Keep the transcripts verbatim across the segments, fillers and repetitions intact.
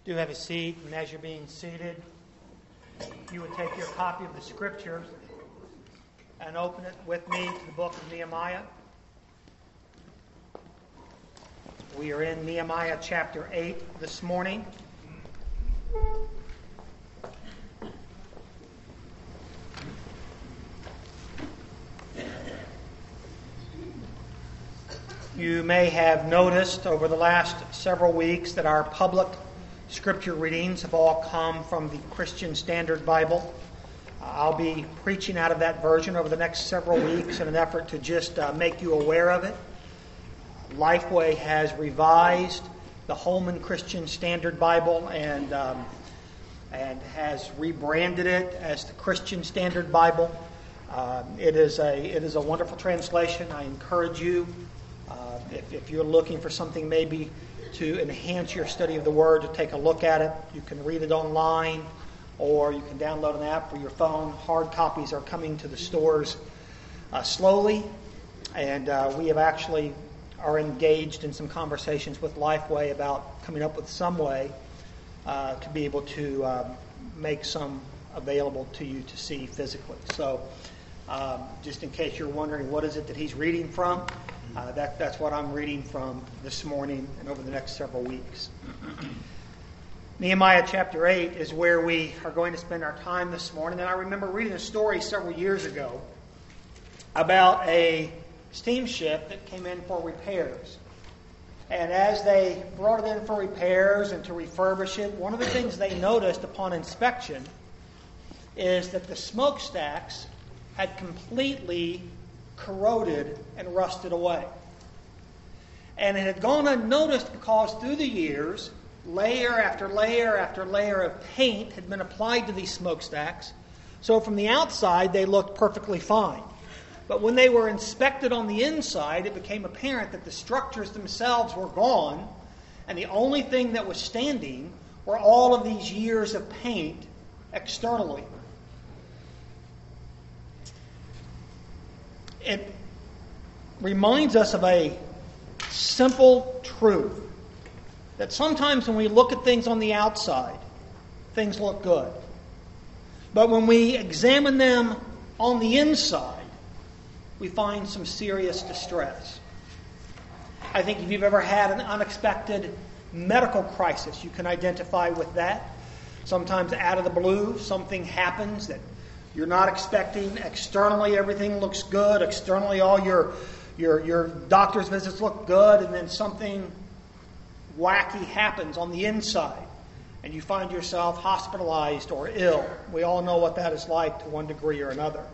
Do have a seat, and as you're being seated, you would take your copy of the Scriptures and open it with me to the book of Nehemiah. We are in Nehemiah chapter eight this morning. You may have noticed over the last several weeks that our public Scripture readings have all come from the Christian Standard Bible. Uh, I'll be preaching out of that version over the next several weeks in an effort to just uh, make you aware of it. Lifeway has revised the Holman Christian Standard Bible and um, and has rebranded it as the Christian Standard Bible. Uh, it is a it is a wonderful translation. I encourage you, uh, if, if you're looking for something maybe to enhance your study of the Word, to take a look at it. You can read it online, or you can download an app for your phone. Hard copies are coming to the stores uh, slowly, and uh, we have actually are engaged in some conversations with Lifeway about coming up with some way uh, to be able to um, make some available to you to see physically. So, um, just in case you're wondering what is it that he's reading from, Uh, that, that's what I'm reading from this morning and over the next several weeks. Nehemiah chapter eight is where we are going to spend our time this morning. And I remember reading a story several years ago about a steamship that came in for repairs. And as they brought it in for repairs and to refurbish it, one of the things they noticed upon inspection is that the smokestacks had completely corroded and rusted away. And it had gone unnoticed because through the years, layer after layer after layer of paint had been applied to these smokestacks. So from the outside, they looked perfectly fine. But when they were inspected on the inside, it became apparent that the structures themselves were gone, and the only thing that was standing were all of these years of paint externally. It reminds us of a simple truth, that sometimes when we look at things on the outside, things look good. But when we examine them on the inside, we find some serious distress. I think if you've ever had an unexpected medical crisis, you can identify with that. Sometimes out of the blue, something happens that you're not expecting. Externally, everything looks good. Externally, all your, your, your doctor's visits look good. And then something wacky happens on the inside. And you find yourself hospitalized or ill. We all know what that is like to one degree or another.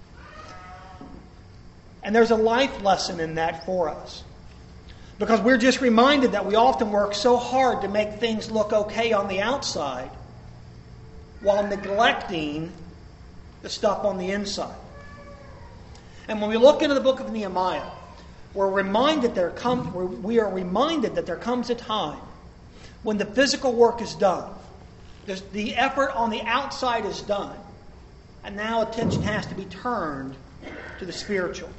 And there's a life lesson in that for us. Because we're just reminded that we often work so hard to make things look okay on the outside while neglecting the stuff on the inside. And when we look into the book of Nehemiah, we're reminded there come, we are reminded that there comes a time when the physical work is done. There's, the effort on the outside is done. And now attention has to be turned to the spiritual.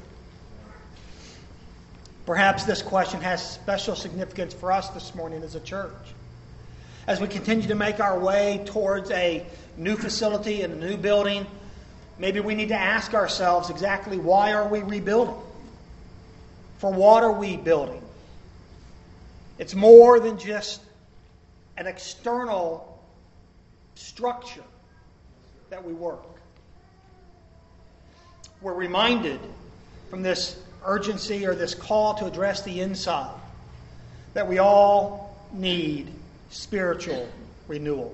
Perhaps this question has special significance for us this morning as a church. As we continue to make our way towards a new facility and a new building, maybe we need to ask ourselves exactly why are we rebuilding? For what are we building? It's more than just an external structure that we work. We're reminded from this urgency or this call to address the inside that we all need spiritual renewal.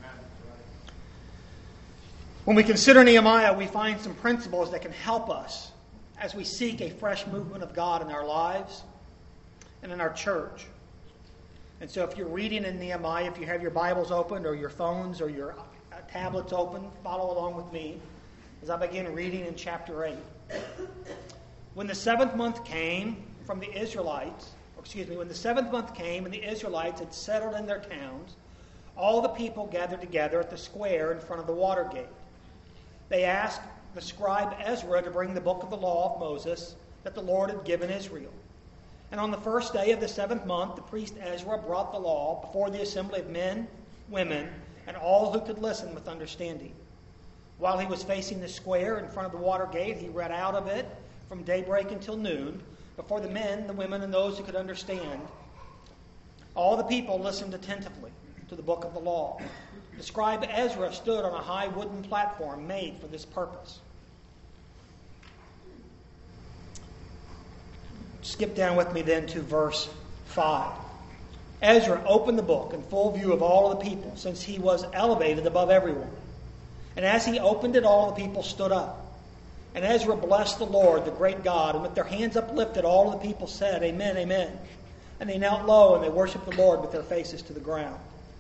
When we consider Nehemiah, we find some principles that can help us as we seek a fresh movement of God in our lives and in our church. And so if you're reading in Nehemiah, if you have your Bibles open or your phones or your tablets open, follow along with me as I begin reading in chapter eight. When the seventh month came from the Israelites, or excuse me, when the seventh month came and the Israelites had settled in their towns, all the people gathered together at the square in front of the water gate. They asked the scribe Ezra to bring the book of the law of Moses that the Lord had given Israel. And on the first day of the seventh month, the priest Ezra brought the law before the assembly of men women, and all who could listen with understanding. While he was facing the square in front of the water gate, he read out of it from daybreak until noon, before the men, the women, and those who could understand. All the people listened attentively to the book of the law. The scribe Ezra stood on a high wooden platform made for this purpose. Skip down with me then to verse five. Ezra opened the book in full view of all of the people, since he was elevated above everyone. And as he opened it, all the people stood up. And Ezra blessed the Lord, the great God, and with their hands uplifted, all the people said, Amen, Amen. And they knelt low and they worshiped the Lord with their faces to the ground.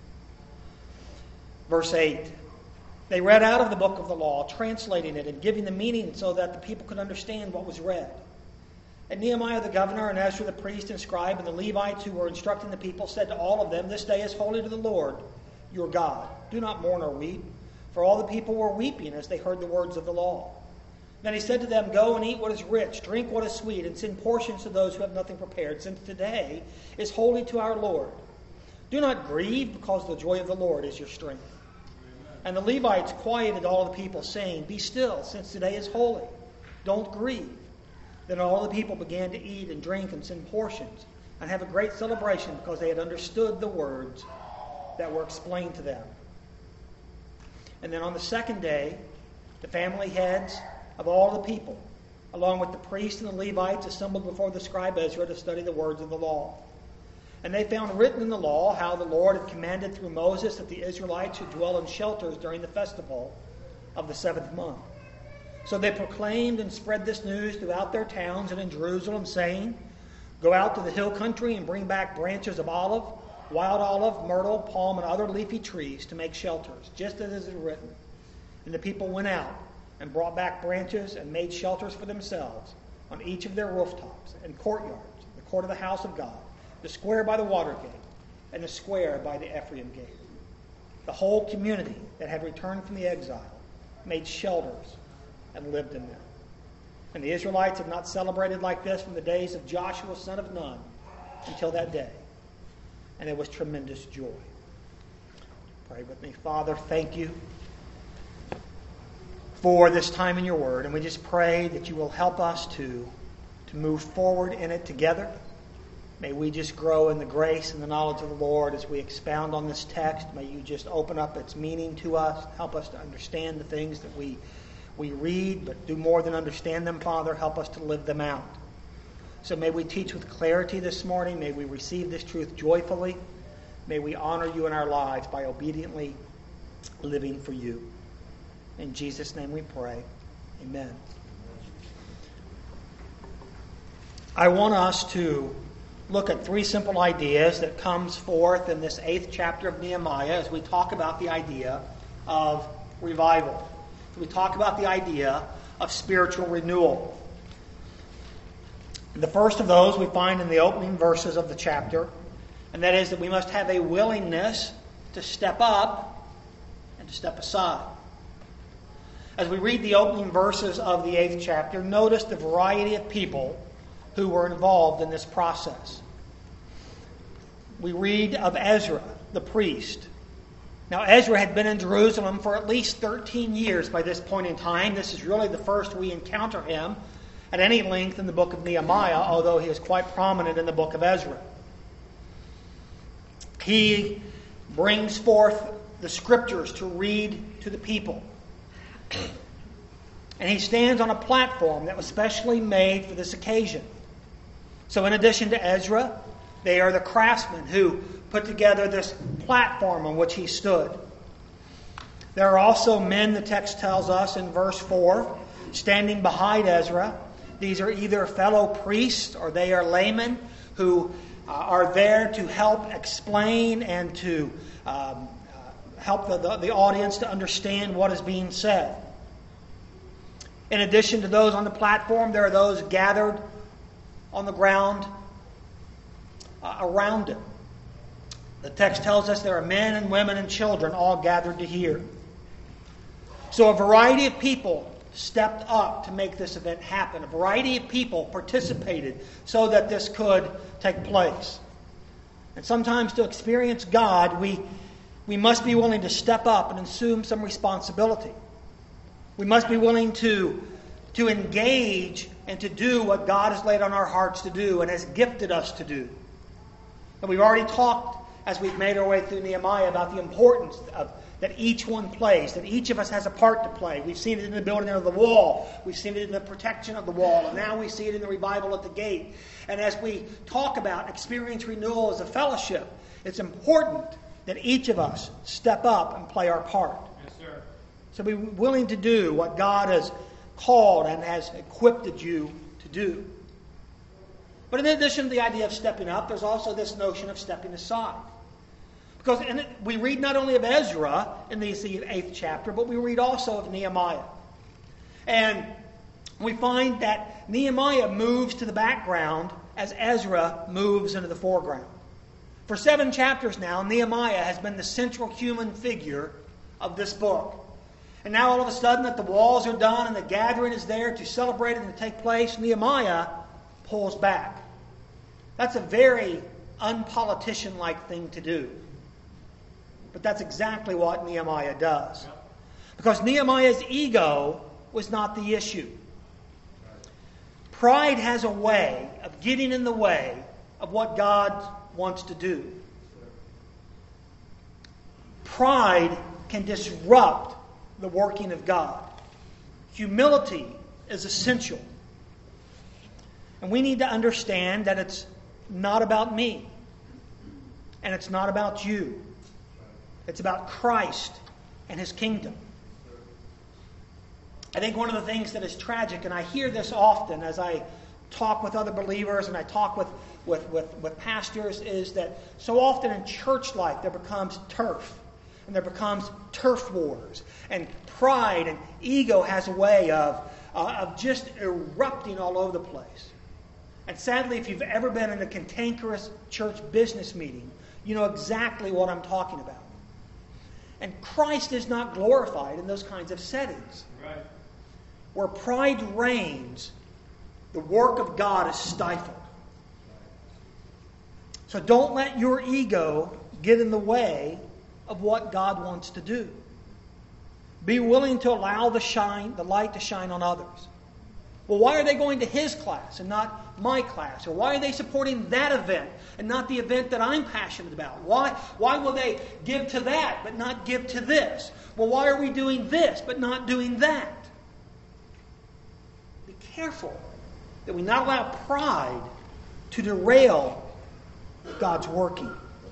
Verse eight. They read out of the book of the law, translating it and giving the meaning so that the people could understand what was read. And Nehemiah the governor and Ezra the priest and scribe and the Levites who were instructing the people said to all of them, This day is holy to the Lord, your God. Do not mourn or weep. For all the people were weeping as they heard the words of the law. Then he said to them, Go and eat what is rich, drink what is sweet, and send portions to those who have nothing prepared, since today is holy to our Lord. Do not grieve, because the joy of the Lord is your strength. And the Levites quieted all the people, saying, Be still, since today is holy. Don't grieve. Then all the people began to eat and drink and send portions, and have a great celebration, because they had understood the words that were explained to them. And then on the second day, the family heads of all the people, along with the priests and the Levites, assembled before the scribe Ezra to study the words of the law. And they found written in the law how the Lord had commanded through Moses that the Israelites should dwell in shelters during the festival of the seventh month. So they proclaimed and spread this news throughout their towns and in Jerusalem, saying, Go out to the hill country and bring back branches of olive, wild olive, myrtle, palm, and other leafy trees to make shelters, just as it is written. And the people went out and brought back branches and made shelters for themselves on each of their rooftops and courtyards, the court of the house of God, the square by the water gate, and the square by the Ephraim gate. The whole community that had returned from the exile made shelters and lived in them. And the Israelites had not celebrated like this from the days of Joshua son of Nun until that day. And there was tremendous joy. Pray with me. Father, thank you for this time in your word. And we just pray that you will help us to, to move forward in it together. May we just grow in the grace and the knowledge of the Lord as we expound on this text. May you just open up its meaning to us. Help us to understand the things that we, we read, but do more than understand them, Father. Help us to live them out. So may we teach with clarity this morning. May we receive this truth joyfully. May we honor you in our lives by obediently living for you. In Jesus' name we pray. Amen. I want us to look at three simple ideas that comes forth in this eighth chapter of Nehemiah as we talk about the idea of revival. We talk about the idea of spiritual renewal. The first of those we find in the opening verses of the chapter, and that is that we must have a willingness to step up and to step aside. As we read the opening verses of the eighth chapter, notice the variety of people who were involved in this process. We read of Ezra, the priest. Now, Ezra had been in Jerusalem for at least thirteen years by this point in time. This is really the first we encounter him at any length in the book of Nehemiah, although he is quite prominent in the book of Ezra. He brings forth the scriptures to read to the people. And he stands on a platform that was specially made for this occasion. So in addition to Ezra, they are the craftsmen who put together this platform on which he stood. There are also men, the text tells us in verse four, standing behind Ezra. These are either fellow priests or they are laymen who uh, are there to help explain and to um, uh, help the, the, the audience to understand what is being said. In addition to those on the platform, there are those gathered on the ground uh, around it. The text tells us there are men and women and children all gathered to hear. So a variety of people stepped up to make this event happen. A variety of people participated so that this could take place. And sometimes to experience God, we we must be willing to step up and assume some responsibility. We must be willing to, to engage and to do what God has laid on our hearts to do and has gifted us to do. And we've already talked, as we've made our way through Nehemiah, about the importance of that each one plays, that each of us has a part to play. We've seen it in the building of the wall. We've seen it in the protection of the wall. And now we see it in the revival at the gate. And as we talk about experience renewal as a fellowship, it's important that each of us step up and play our part. Yes, sir. So be willing to do what God has called and has equipped you to do. But in addition to the idea of stepping up, there's also this notion of stepping aside. Because in it, we read not only of Ezra in the eighth chapter, but we read also of Nehemiah. And we find that Nehemiah moves to the background as Ezra moves into the foreground. For seven chapters now, Nehemiah has been the central human figure of this book. And now all of a sudden that the walls are done and the gathering is there to celebrate it and to take place, Nehemiah pulls back. That's a very unpolitician-like thing to do. But that's exactly what Nehemiah does. Because Nehemiah's ego was not the issue. Pride has a way of getting in the way of what God wants to do. Pride can disrupt the working of God. Humility is essential. And we need to understand that it's not about me. And it's not about you. It's about Christ and His kingdom. I think one of the things that is tragic, and I hear this often as I talk with other believers and I talk with, with, with, with pastors, is that so often in church life there becomes turf. And there becomes turf wars. And pride and ego has a way of, uh, of just erupting all over the place. And sadly, if you've ever been in a cantankerous church business meeting, you know exactly what I'm talking about. And Christ is not glorified in those kinds of settings. Right. Where pride reigns, the work of God is stifled. So don't let your ego get in the way of what God wants to do. Be willing to allow the shine, the light to shine on others. Well, why are they going to his class and not my class? Or why are they supporting that event and not the event that I'm passionate about? Why, why will they give to that but not give to this? Well, why are we doing this but not doing that? Be careful that we not allow pride to derail God's working.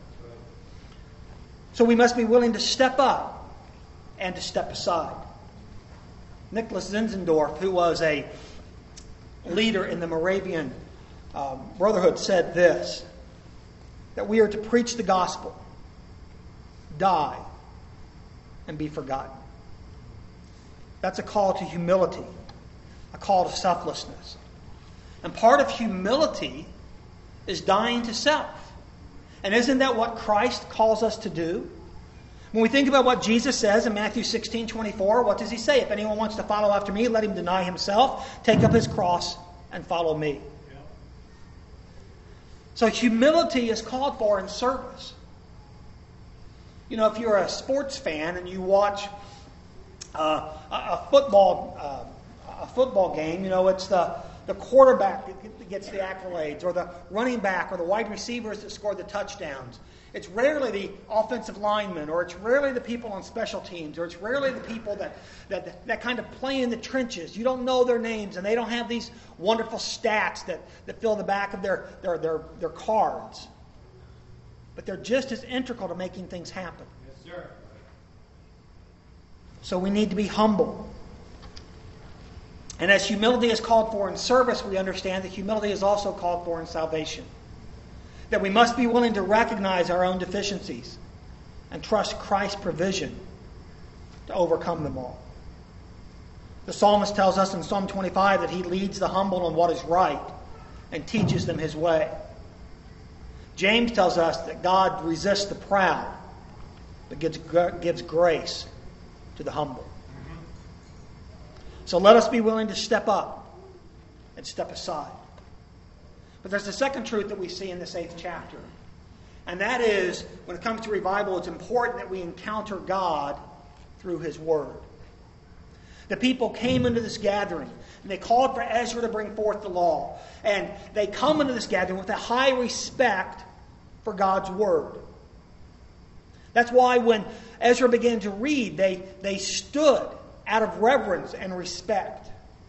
So we must be willing to step up and to step aside. Nicholas Zinzendorf, who was a leader in the Moravian um, Brotherhood, said this, that we are to preach the gospel, die, and be forgotten. That's a call to humility, a call to selflessness. And part of humility is dying to self. And isn't that what Christ calls us to do? When we think about what Jesus says in Matthew sixteen twenty-four, what does He say? If anyone wants to follow after me, let him deny himself, take up his cross, and follow me. Yeah. So humility is called for in service. You know, if you're a sports fan and you watch uh, a, a football uh, a football game, you know, it's the the quarterback that gets the accolades, or the running back, or the wide receivers that score the touchdowns. It's rarely the offensive linemen, or it's rarely the people on special teams, or it's rarely the people that, that, that kind of play in the trenches. You don't know their names, and they don't have these wonderful stats that, that fill the back of their, their, their, their cards. But they're just as integral to making things happen. Yes, sir. So we need to be humble. And as humility is called for in service, we understand that humility is also called for in salvation. That we must be willing to recognize our own deficiencies and trust Christ's provision to overcome them all. The psalmist tells us in Psalm twenty-five that he leads the humble in what is right and teaches them his way. James tells us that God resists the proud but gives, gives grace to the humble. So let us be willing to step up and step aside. But there's a second truth that we see in this eighth chapter. And that is, when it comes to revival, it's important that we encounter God through His Word. The people came into this gathering, and they called for Ezra to bring forth the law. And they come into this gathering with a high respect for God's Word. That's why when Ezra began to read, they, they stood out of reverence and respect.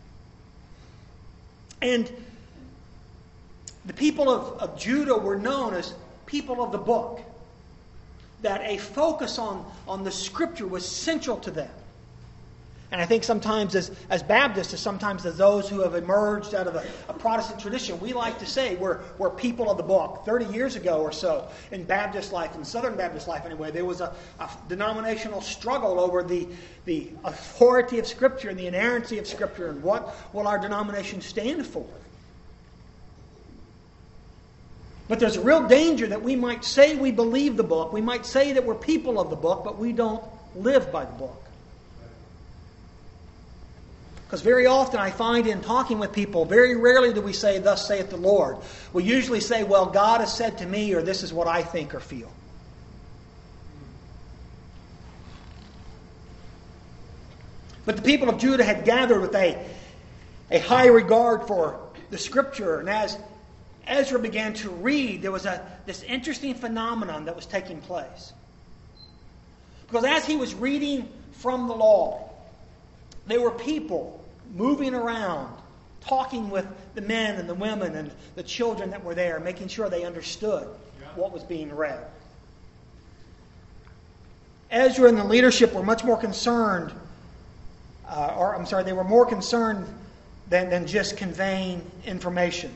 And the people of, of Judah were known as people of the book. That a focus on, on the Scripture was central to them. And I think sometimes as, as Baptists, as sometimes as those who have emerged out of a, a Protestant tradition, we like to say we're, we're people of the book. thirty years ago or so, in Baptist life, in Southern Baptist life anyway, there was a, a denominational struggle over the, the authority of Scripture and the inerrancy of Scripture and what will our denomination stand for. But there's a real danger that we might say we believe the book, we might say that we're people of the book, but we don't live by the book. Because very often I find in talking with people, very rarely do we say, "Thus saith the Lord." We usually say, "Well, God has said to me," or "This is what I think or feel." But the people of Judah had gathered with a, a high regard for the Scripture. And as Ezra began to read, there was a this interesting phenomenon that was taking place. Because as he was reading from the law, there were people moving around, talking with the men and the women and the children that were there, making sure they understood what was being read. Ezra and the leadership were much more concerned, uh, or I'm sorry, they were more concerned than, than just conveying information.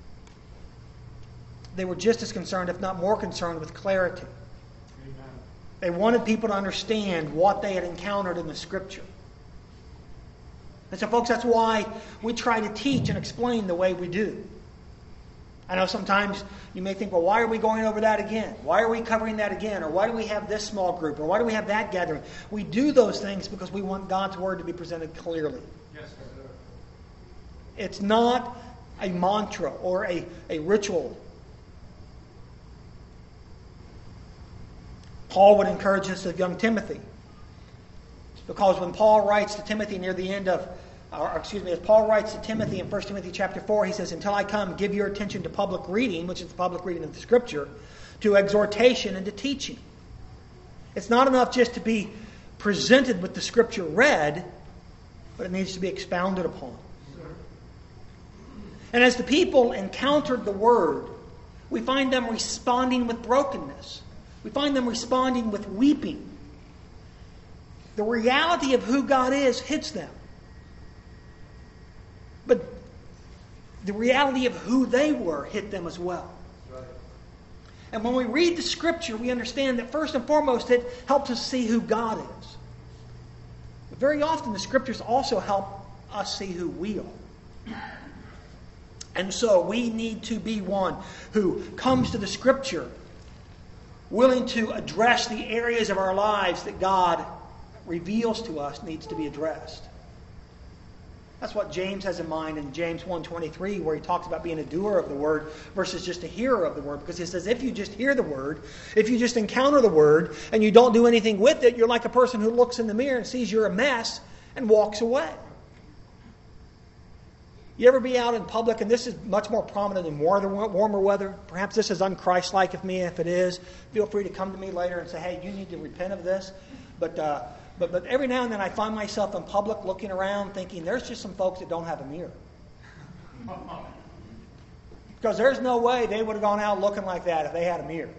They were just as concerned, if not more concerned, with clarity. Amen. They wanted people to understand what they had encountered in the Scripture. And so, folks, that's why we try to teach and explain the way we do. I know sometimes you may think, well, why are we going over that again? Why are we covering that again? Or why do we have this small group? Or why do we have that gathering? We do those things because we want God's Word to be presented clearly. Yes, sir. It's not a mantra or a, a ritual. Paul would encourage us of young Timothy. Because when Paul writes to Timothy near the end of, or excuse me, as Paul writes to Timothy in First Timothy chapter four, he says, "Until I come, give your attention to public reading," which is the public reading of the Scripture, "to exhortation and to teaching." It's not enough just to be presented with the Scripture read, but it needs to be expounded upon. And as the people encountered the Word, we find them responding with brokenness. We find them responding with weeping. The reality of who God is hits them. But the reality of who they were hit them as well. Right. And when we read the Scripture, we understand that first and foremost it helps us see who God is. But very often the Scriptures also help us see who we are. And so we need to be one who comes to the Scripture willing to address the areas of our lives that God reveals to us needs to be addressed. That's what James has in mind in James one twenty-three, where he talks about being a doer of the Word versus just a hearer of the Word. Because he says if you just hear the Word, if you just encounter the Word, and you don't do anything with it, you're like a person who looks in the mirror and sees you're a mess and walks away. You ever be out in public, and this is much more prominent in warmer weather. Perhaps this is unchristlike of me. If it is, feel free to come to me later and say, "Hey, you need to repent of this." But uh, but but every now and then I find myself in public looking around thinking there's just some folks that don't have a mirror. Because there's no way they would have gone out looking like that if they had a mirror.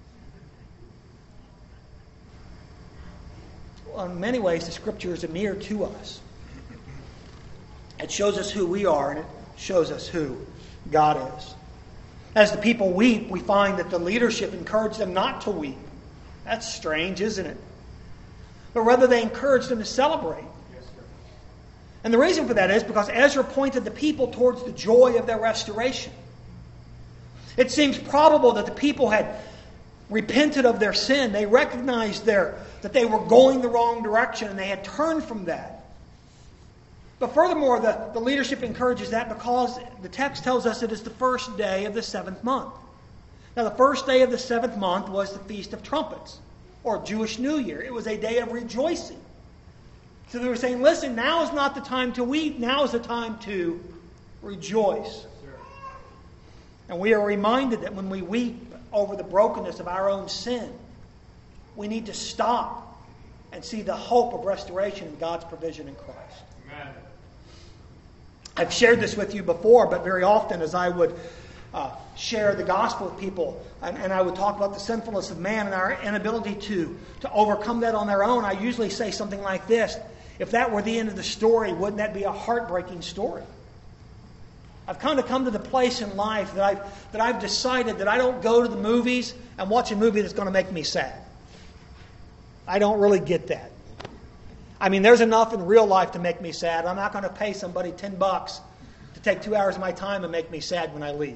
Well, in many ways, the Scripture is a mirror to us. It shows us who we are, and it shows us who God is. As the people weep, we find that the leadership encouraged them not to weep. That's strange, isn't it? But rather they encouraged them to celebrate. Yes, sir. And the reason for that is because Ezra pointed the people towards the joy of their restoration. It seems probable that the people had repented of their sin. They recognized their, that they were going the wrong direction, and they had turned from that. But furthermore, the, the leadership encourages that because the text tells us it is the first day of the seventh month. Now, the first day of the seventh month was the Feast of Trumpets, or Jewish New Year. It was a day of rejoicing. So they were saying, listen, now is not the time to weep. Now is the time to rejoice. And we are reminded that when we weep over the brokenness of our own sin, we need to stop and see the hope of restoration in God's provision in Christ. Amen. I've shared this with you before, but very often as I would uh, share the gospel with people, and, and I would talk about the sinfulness of man and our inability to, to overcome that on their own, I usually say something like this: if that were the end of the story, wouldn't that be a heartbreaking story? I've kind of come to the place in life that I've, that I've decided that I don't go to the movies and watch a movie that's going to make me sad. I don't really get that. I mean, there's enough in real life to make me sad. I'm not going to pay somebody ten bucks to take two hours of my time and make me sad when I leave.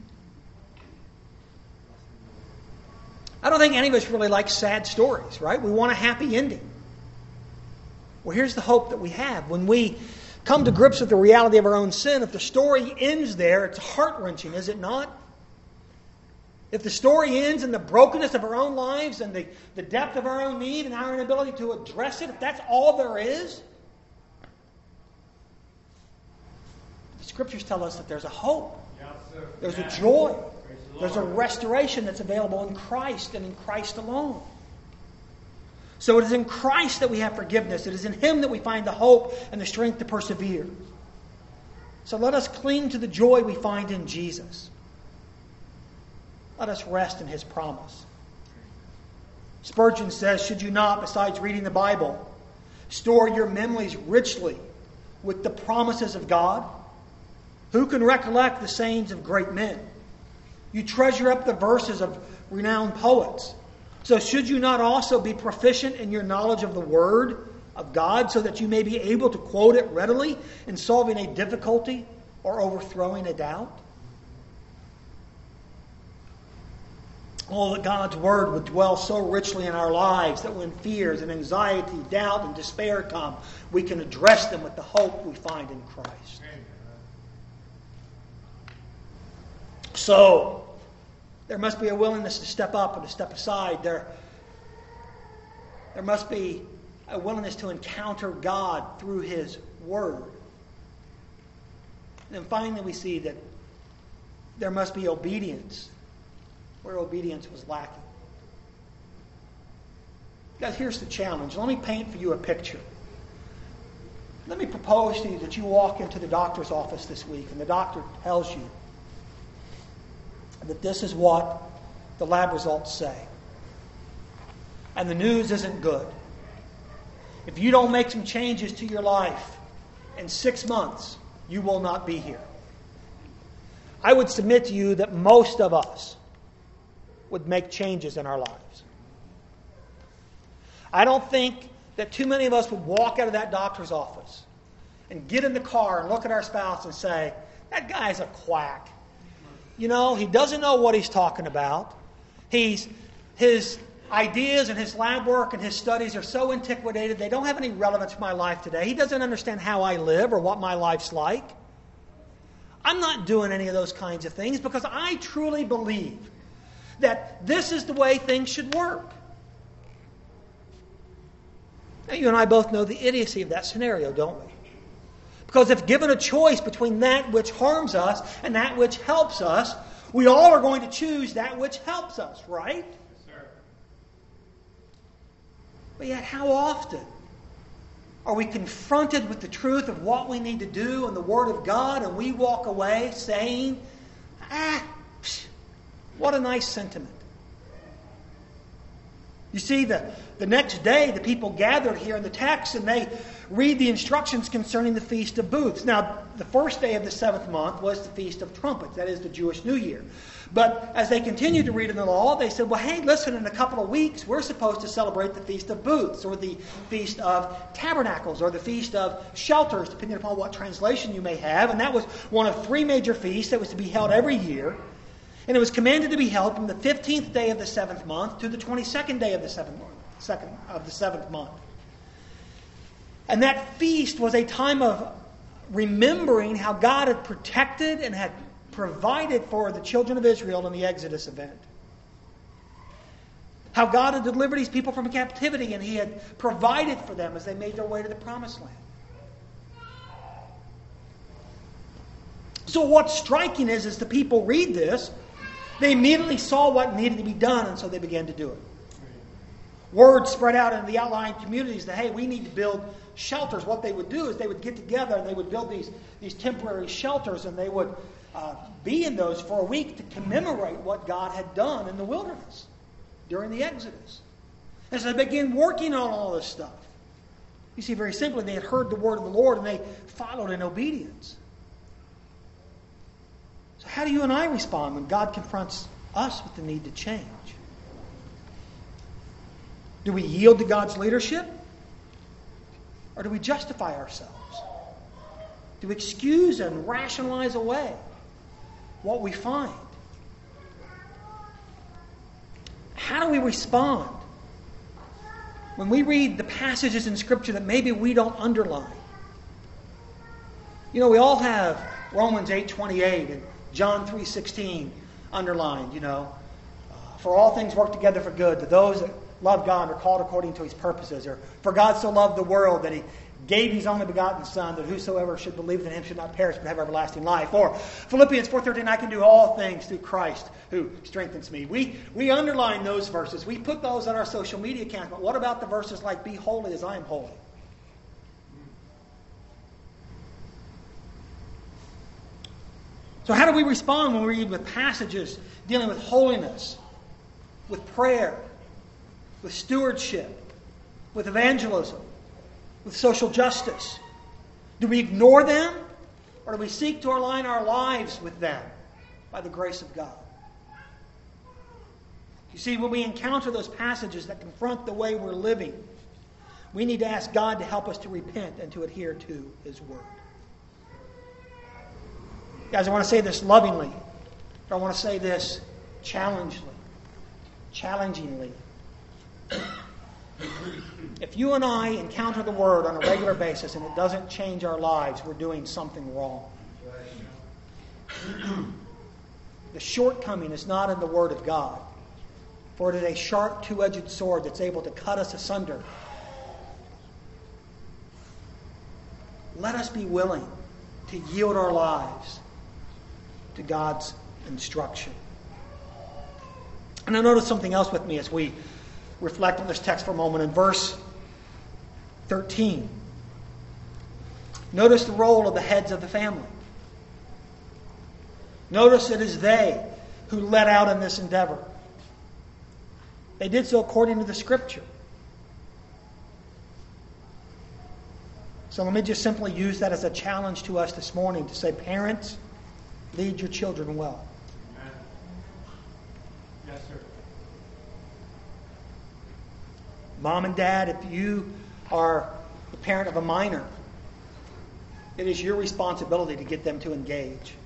I don't think any of us really like sad stories, right? We want a happy ending. Well, here's the hope that we have. When we come to grips with the reality of our own sin, if the story ends there, it's heart-wrenching, is it not? If the story ends in the brokenness of our own lives and the, the depth of our own need and our inability to address it, if that's all there is, the Scriptures tell us that there's a hope. Yes, there's a joy. There's a restoration that's available in Christ and in Christ alone. So it is in Christ that we have forgiveness. It is in Him that we find the hope and the strength to persevere. So let us cling to the joy we find in Jesus. Let us rest in His promise. Spurgeon says, should you not, besides reading the Bible, store your memories richly with the promises of God? Who can recollect the sayings of great men? You treasure up the verses of renowned poets. So should you not also be proficient in your knowledge of the Word of God, so that you may be able to quote it readily in solving a difficulty or overthrowing a doubt? Oh, that God's Word would dwell so richly in our lives that when fears and anxiety, doubt and despair come, we can address them with the hope we find in Christ. So, there must be a willingness to step up and to step aside. There, there must be a willingness to encounter God through His Word. And then finally we see that there must be obedience where obedience was lacking. Guys, here's the challenge. Let me paint for you a picture. Let me propose to you that you walk into the doctor's office this week and the doctor tells you that this is what the lab results say. And the news isn't good. If you don't make some changes to your life in six months, you will not be here. I would submit to you that most of us would make changes in our lives. I don't think that too many of us would walk out of that doctor's office and get in the car and look at our spouse and say, that guy's a quack. You know, he doesn't know what he's talking about. He's, his ideas and his lab work and his studies are so antiquated, they don't have any relevance for my life today. He doesn't understand how I live or what my life's like. I'm not doing any of those kinds of things because I truly believe that this is the way things should work. Now, you and I both know the idiocy of that scenario, don't we? Because if given a choice between that which harms us and that which helps us, we all are going to choose that which helps us, right? Yes, sir. But yet, how often are we confronted with the truth of what we need to do in the Word of God, and we walk away saying, ah, psh, what a nice sentiment. You see, the, the next day, the people gathered here in the text, and they read the instructions concerning the Feast of Booths. Now, the first day of the seventh month was the Feast of Trumpets. That is the Jewish New Year. But as they continued to read in the law, they said, well, hey, listen, in a couple of weeks, we're supposed to celebrate the Feast of Booths, or the Feast of Tabernacles, or the Feast of Shelters, depending upon what translation you may have. And that was one of three major feasts that was to be held every year. And it was commanded to be held from the fifteenth day of the seventh month to the twenty-second day of the seventh month, second of the seventh month. And that feast was a time of remembering how God had protected and had provided for the children of Israel in the Exodus event. How God had delivered these people from captivity, and He had provided for them as they made their way to the Promised Land. So what's striking is, as the people read this, they immediately saw what needed to be done, and so they began to do it. Word spread out in the outlying communities that, hey, we need to build shelters. What they would do is they would get together and they would build these, these temporary shelters, and they would uh, be in those for a week to commemorate what God had done in the wilderness during the Exodus. And so they began working on all this stuff. You see, very simply, they had heard the word of the Lord and they followed in obedience. So how do you and I respond when God confronts us with the need to change? Do we yield to God's leadership? Or do we justify ourselves? Do we excuse and rationalize away what we find? How do we respond when we read the passages in Scripture that maybe we don't underline? You know, we all have Romans eight twenty-eight and John three sixteen underlined, you know. Uh, for all things work together for good to those that love God and are called according to His purposes. Or, for God so loved the world that He gave His only begotten Son, that whosoever should believe in Him should not perish but have everlasting life. Or Philippians four thirteen, I can do all things through Christ who strengthens me. We we underline those verses. We put those on our social media accounts. But what about the verses like, be holy as I am holy? So how do we respond when we read with passages dealing with holiness, with prayer, with stewardship, with evangelism, with social justice? Do we ignore them, or do we seek to align our lives with them by the grace of God? You see, when we encounter those passages that confront the way we're living, we need to ask God to help us to repent and to adhere to His Word. Guys, I want to say this lovingly, but I want to say this challengingly. Challengingly. If you and I encounter the Word on a regular basis and it doesn't change our lives, we're doing something wrong. The shortcoming is not in the Word of God, for it is a sharp two-edged sword that's able to cut us asunder. Let us be willing to yield our lives to God's instruction. And I notice something else with me as we reflect on this text for a moment. In verse thirteen, notice the role of the heads of the family. Notice it is they who led out in this endeavor. They did so according to the Scripture. So let me just simply use that as a challenge to us this morning to say, parents, lead your children well. Amen. Yes, sir. Mom and Dad, if you are the parent of a minor, it is your responsibility to get them to engage.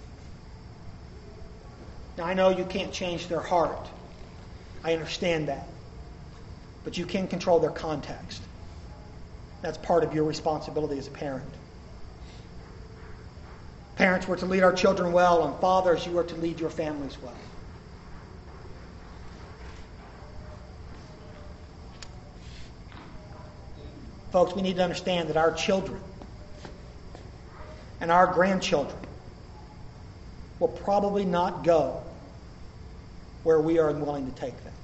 Now, I know you can't change their heart. I understand that. But you can control their context. That's part of your responsibility as a parent. Parents, we're to lead our children well, and fathers, you are to lead your families well. Folks, we need to understand that our children and our grandchildren will probably not go where we are unwilling to take them.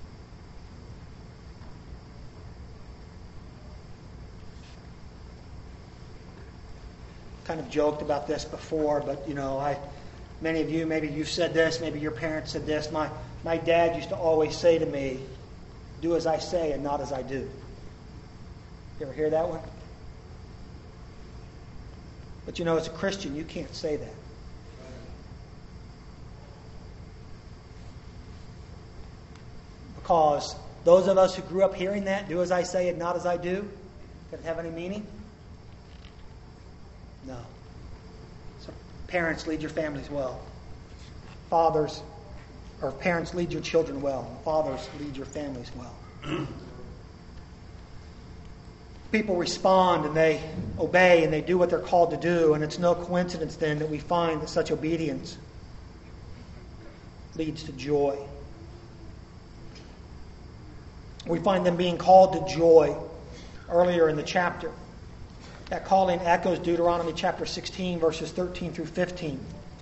Kind of joked about this before, but you know, I, many of you, maybe you've said this, maybe your parents said this. My my dad used to always say to me, "Do as I say and not as I do." You ever hear that one? But you know, as a Christian, you can't say that. Because those of us who grew up hearing that, "Do as I say and not as I do," did it have any meaning? No. So parents, lead your families well. Fathers, or parents, lead your children well. Fathers, lead your families well. People respond and they obey and they do what they're called to do, and it's no coincidence then that we find that such obedience leads to joy. We find them being called to joy earlier in the chapter. That calling echoes Deuteronomy chapter sixteen, verses thirteen through fifteen.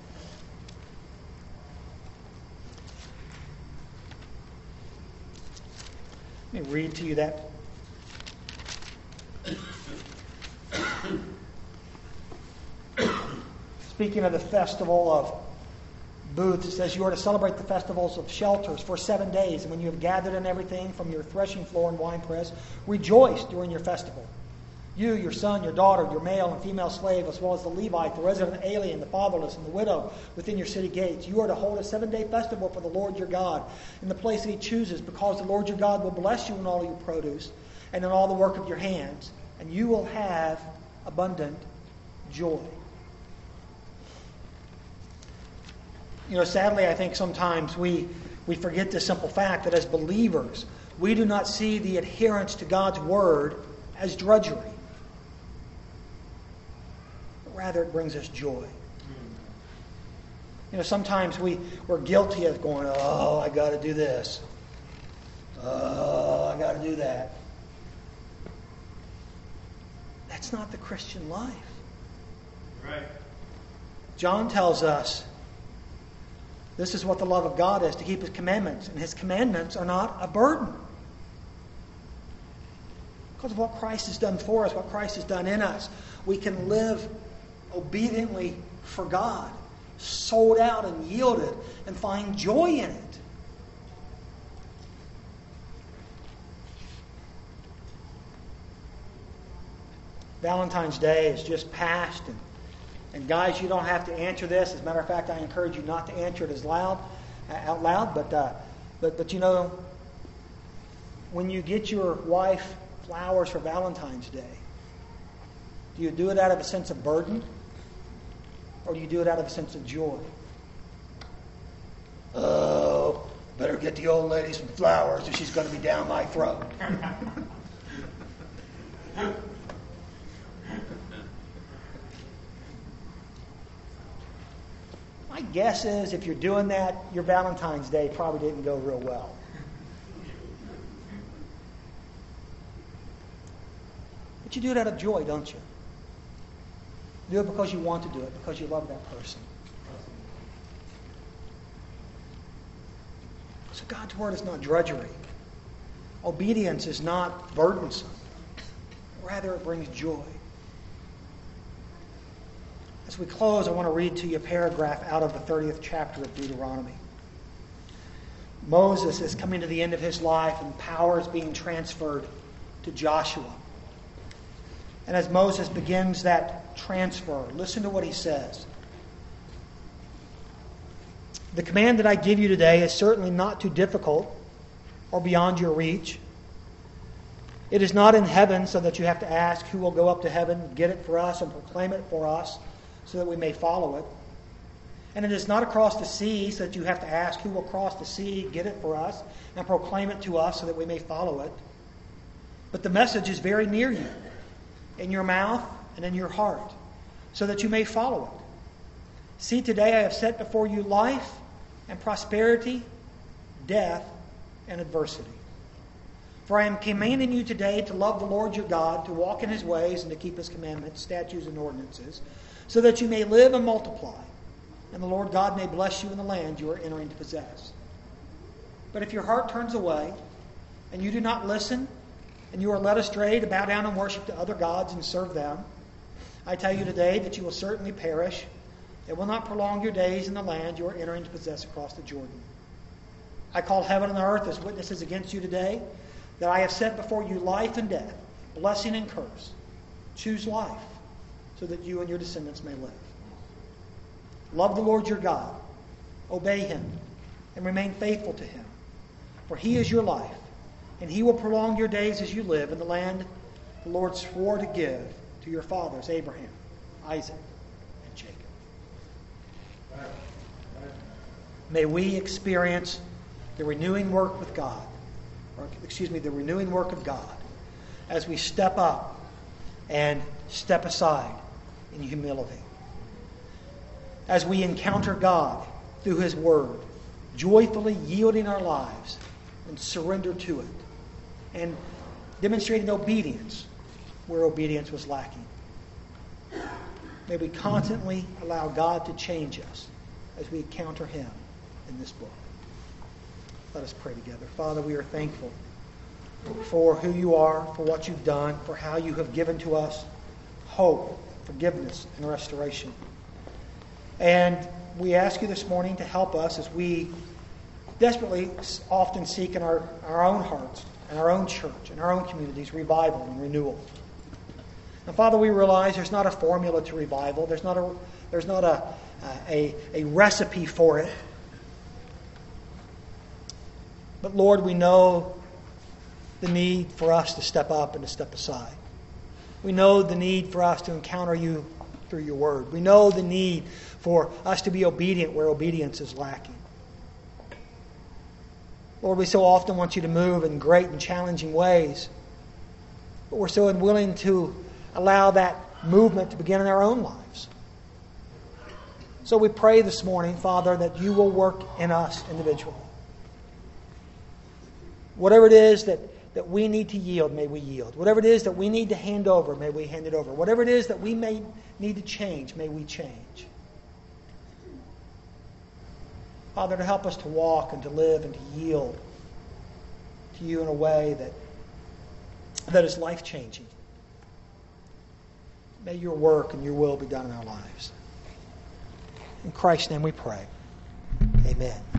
Let me read to you that. Speaking of the festival of booths, it says you are to celebrate the festivals of shelters for seven days. And when you have gathered in everything from your threshing floor and winepress, rejoice during your festival. You, your son, your daughter, your male and female slave, as well as the Levite, the resident alien, the fatherless, and the widow within your city gates. You are to hold a seven-day festival for the Lord your God in the place that He chooses, because the Lord your God will bless you in all your produce and in all the work of your hands, and you will have abundant joy. You know, sadly, I think sometimes we, we forget the simple fact that as believers, we do not see the adherence to God's Word as drudgery. But rather, it brings us joy. You know, sometimes we, we're guilty of going, oh, I got to do this. Oh, I got to do that. That's not the Christian life. Right. John tells us this is what the love of God is, to keep His commandments. And His commandments are not a burden. Because of what Christ has done for us, what Christ has done in us, we can live obediently for God, sold out and yielded, and find joy in it. Valentine's Day is just passed, and, and guys, you don't have to answer this. As a matter of fact, I encourage you not to answer it as loud, uh, out loud. But, uh, but, but you know, when you get your wife flowers for Valentine's Day, do you do it out of a sense of burden, or do you do it out of a sense of joy? Oh, better get the old lady some flowers, or she's going to be down my throat. My guess is if you're doing that, your Valentine's Day probably didn't go real well. But you do it out of joy, don't you? You do it because you want to do it, because you love that person. So God's Word is not drudgery. Obedience is not burdensome. Rather, it brings joy. As we close, I want to read to you a paragraph out of the thirtieth chapter of Deuteronomy. Moses is coming to the end of his life, and power is being transferred to Joshua. And as Moses begins that transfer, listen to what he says. The command that I give you today is certainly not too difficult or beyond your reach. It is not in heaven so that you have to ask who will go up to heaven, get it for us, and proclaim it for us so that we may follow it. And it is not across the sea so that you have to ask who will cross the sea, get it for us, and proclaim it to us so that we may follow it. But the message is very near you, in your mouth and in your heart, so that you may follow it. See, today I have set before you life and prosperity, death and adversity. For I am commanding you today to love the Lord your God, to walk in His ways, and to keep His commandments, statutes, and ordinances, so that you may live and multiply, and the Lord God may bless you in the land you are entering to possess. But if your heart turns away, and you do not listen, and you are led astray to bow down and worship to other gods and serve them, I tell you today that you will certainly perish. It will not prolong your days in the land you are entering to possess across the Jordan. I call heaven and earth as witnesses against you today, that I have set before you life and death, blessing and curse. Choose life, so that you and your descendants may live. Love the Lord your God, obey Him, and remain faithful to Him. For He is your life, and He will prolong your days as you live in the land the Lord swore to give to your fathers, Abraham, Isaac, and Jacob. May we experience the renewing work with God, or excuse me, the renewing work of God, as we step up and step aside in humility. As we encounter God through His Word, joyfully yielding our lives and surrender to it, and demonstrating obedience where obedience was lacking. May we constantly allow God to change us as we encounter Him in this book. Let us pray together. Father, we are thankful for who You are, for what You've done, for how You have given to us hope, forgiveness, and restoration. And we ask You this morning to help us as we desperately often seek in our, our own hearts, in our own church, in our own communities, revival and renewal. And Father, we realize there's not a formula to revival. There's not a, there's not a, a, a recipe for it. But Lord, we know the need for us to step up and to step aside. We know the need for us to encounter You through Your Word. We know the need for us to be obedient where obedience is lacking. Lord, we so often want You to move in great and challenging ways, but we're so unwilling to allow that movement to begin in our own lives. So we pray this morning, Father, that You will work in us individually. Whatever it is that, that we need to yield, may we yield. Whatever it is that we need to hand over, may we hand it over. Whatever it is that we may need to change, may we change. Father, to help us to walk and to live and to yield to You in a way that, that is life-changing. May Your work and Your will be done in our lives. In Christ's name we pray. Amen.